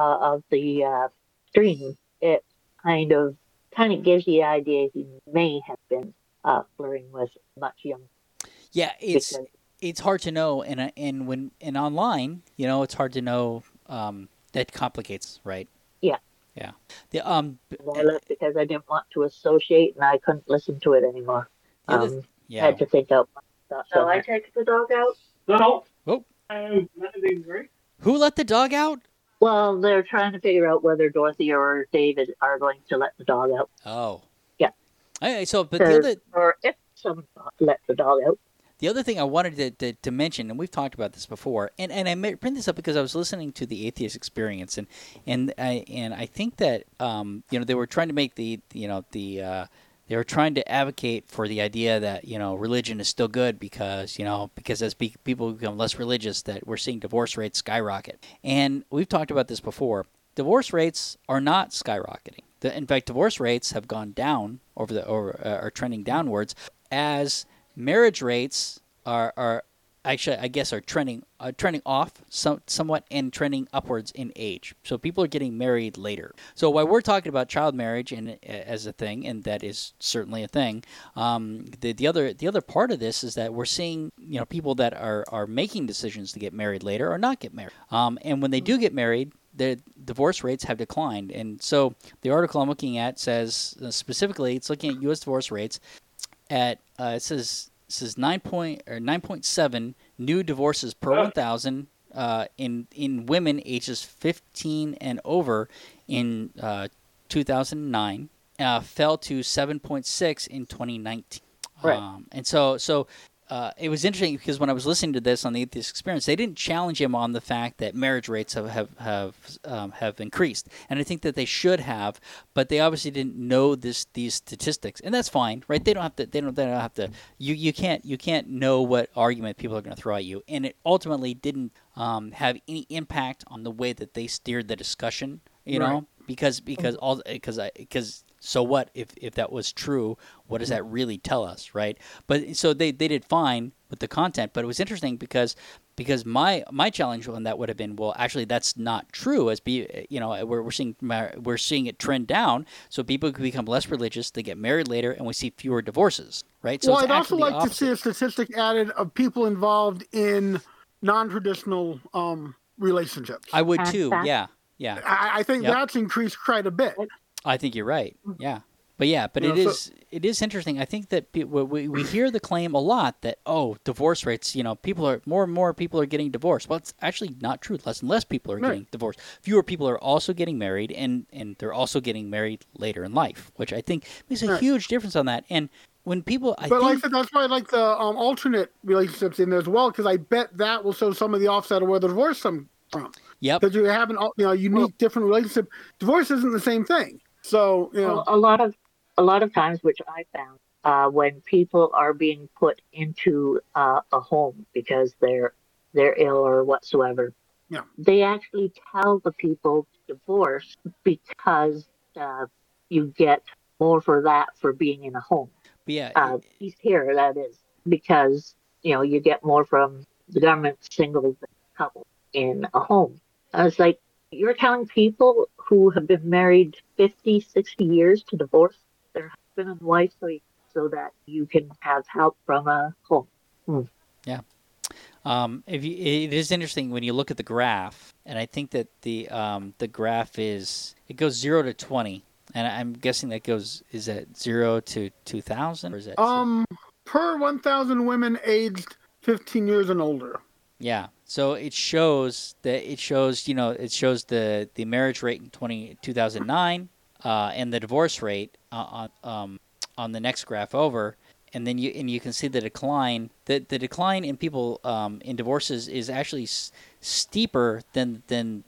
stream, it kind of gives you the idea he may have been flirting with much younger. Yeah, it's hard to know, and when online, it's hard to know. That complicates, right? Yeah. Yeah. I left because I didn't want to associate, and I couldn't listen to it anymore. Had to think out my thoughts. So I take the dog out. No. Oh. Who let the dog out? Well, they're trying to figure out whether Dorothy or David are going to let the dog out. Oh. Yeah. Okay, so, but or if someone let the dog out. The other thing I wanted to mention, and we've talked about this before, and I bring this up because I was listening to the Atheist Experience, and I think that they were trying to make they were trying to advocate for the idea that religion is still good because as people become less religious, that we're seeing divorce rates skyrocket, and we've talked about this before. Divorce rates are not skyrocketing. In fact, divorce rates have gone down are trending downwards as marriage rates are actually, I guess, are trending off somewhat and trending upwards in age. So people are getting married later. So while we're talking about child marriage as a thing, and that is certainly a thing, the other part of this is that we're seeing people that are making decisions to get married later or not get married. And when they do get married, the divorce rates have declined. And so the article I'm looking at says specifically, it's looking at U.S. divorce rates. It says 9.7 new divorces per 1,000 in women ages 15 and over in 2009, fell to 7.6 in 2019. Right. And so it was interesting because when I was listening to this on the Atheist Experience, they didn't challenge him on the fact that marriage rates have increased, and I think that they should have, but they obviously didn't know these statistics, and that's fine, right? They don't have to. You can't know what argument people are going to throw at you, and it ultimately didn't have any impact on the way that they steered the discussion, know, because so what if that was true? What does that really tell us, right? But so they did fine with the content, but it was interesting because my challenge on that would have been, well, actually that's not true. We're seeing it trend down, so people can become less religious, they get married later, and we see fewer divorces, right? So well, I'd also like to see a statistic added of people involved in non-traditional relationships. I would too. Yeah. I think that's increased quite a bit. I think you're right. Yeah. But it is interesting. I think that we hear the claim a lot that, divorce rates, people are more and more people are getting divorced. Well, it's actually not true. Less and less people are getting divorced. Fewer people are also getting married, and they're also getting married later in life, which I think makes a huge difference on that. And when people, like I said, that's why I like the alternate relationships in there as well, because I bet that will show some of the offset of where the divorce comes from. Yep. Because you have a unique, different relationship. Divorce isn't the same thing. So a lot of times, which I found, when people are being put into a home because they're ill or whatsoever, they actually tell the people to divorce because you get more for being in a home. Yeah, East here, that is, because you get more from the government single couple in a home. I was like, you're telling people who have been married 50, 60 years to divorce their husband and wife so that you can have help from a home. Yeah. It is interesting when you look at the graph, and I think that the graph it goes 0 to 20, and I'm guessing is that 0 to 2,000, or is that per 1,000 women aged 15 years and older. Yeah. So it shows the marriage rate in 2009 and the divorce rate on the next graph over, and then you can see the decline. The decline in people in divorces is actually steeper than the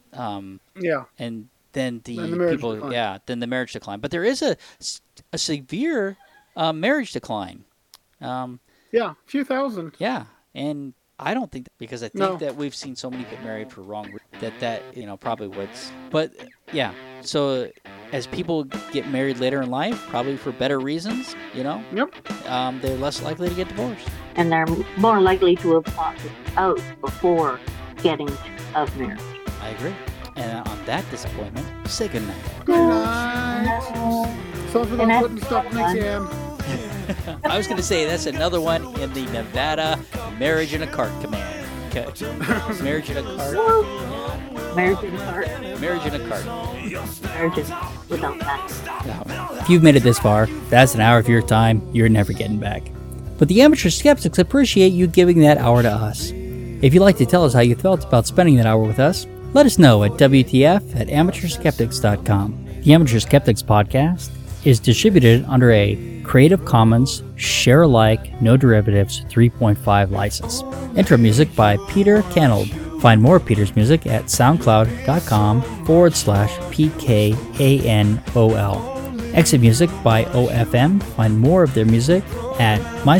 marriage decline. But there is a severe marriage decline. A few thousand. Yeah, and I don't think because I think that we've seen so many get married for wrong reasons that probably would. But yeah, so as people get married later in life, probably for better reasons, Yep. They're less likely to get divorced. And they're more likely to have thought it out before getting of marriage. I agree. And on that disappointment, say good night. Good night. Something about putting stuff in the can. I was going to say that's another one in the Nevada Marriage in a Cart command. Marriage in a Cart. Marriage in a Cart. Marriage in a Cart. Marriage without that. No. If you've made it this far, that's an hour of your time you're never getting back. But the Amateur Skeptics appreciate you giving that hour to us. If you'd like to tell us how you felt about spending that hour with us, let us know at WTF@amateurskeptics.com. The Amateur Skeptics podcast is distributed under a Creative Commons Share-alike, no derivatives 3.5 license. Intro music by Peter Canold. Find more of Peter's music at soundcloud.com/PKANOL. Exit music by OFM. Find more of their music at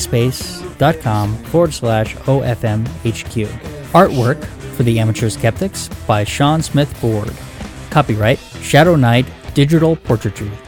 myspace.com/OFMHQ. Artwork for the Amateur Skeptics by Sean Smith Ford. Copyright Shadow Knight Digital Portraiture.